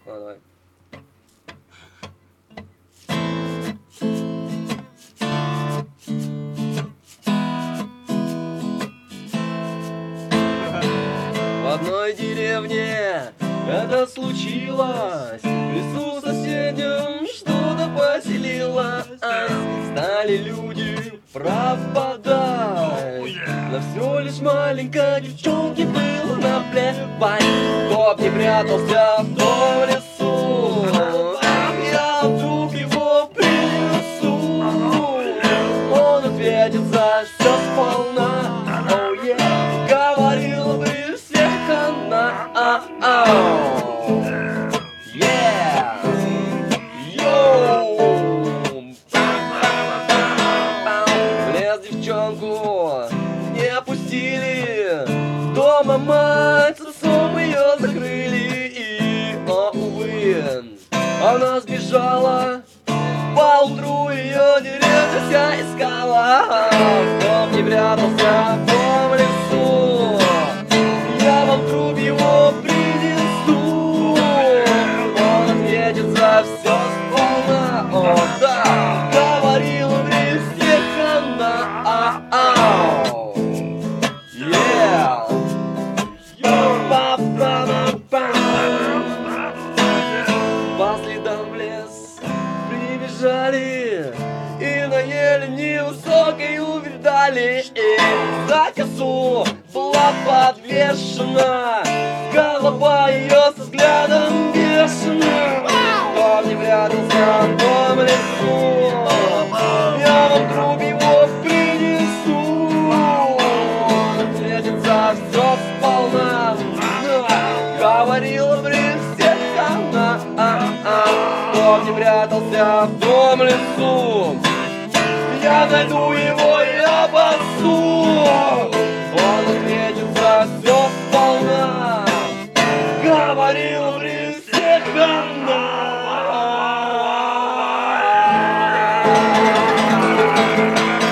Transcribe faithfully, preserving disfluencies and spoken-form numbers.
Ладно, давай. В одной деревне это случилось, в лесу соседям что-то поселилось. Стали люди пропадать, но все лишь маленькой девчонке было наплевать. Кто б не прятался в том лесу, я вдруг его принесу. Он ответит за все сполна. Oh, yeah. Говорила бы всех она. Yeah. Йоу. В лес девчонку не пустили, дома мать с отцом ее закрыли. И, о, увы, она сбежала. Поутру ее деревня вся искала. Кто б не прятался в том лесу, я вам труп его принесу. Он ответит за все сполна. О, да, говорила при всех она. Yeah. По следам в лес прибежали и наели невысокой увидали. И за косу была подвешена голова ее со взглядом бешеным. Кто не прятался в том лесу, я вам труп его принесу. Он ответит за все сполна. Говорила при всех она. Кто не прятался в том лесу, я найду его и обоссу. Он ответит за все сполна. Говорил при всех она.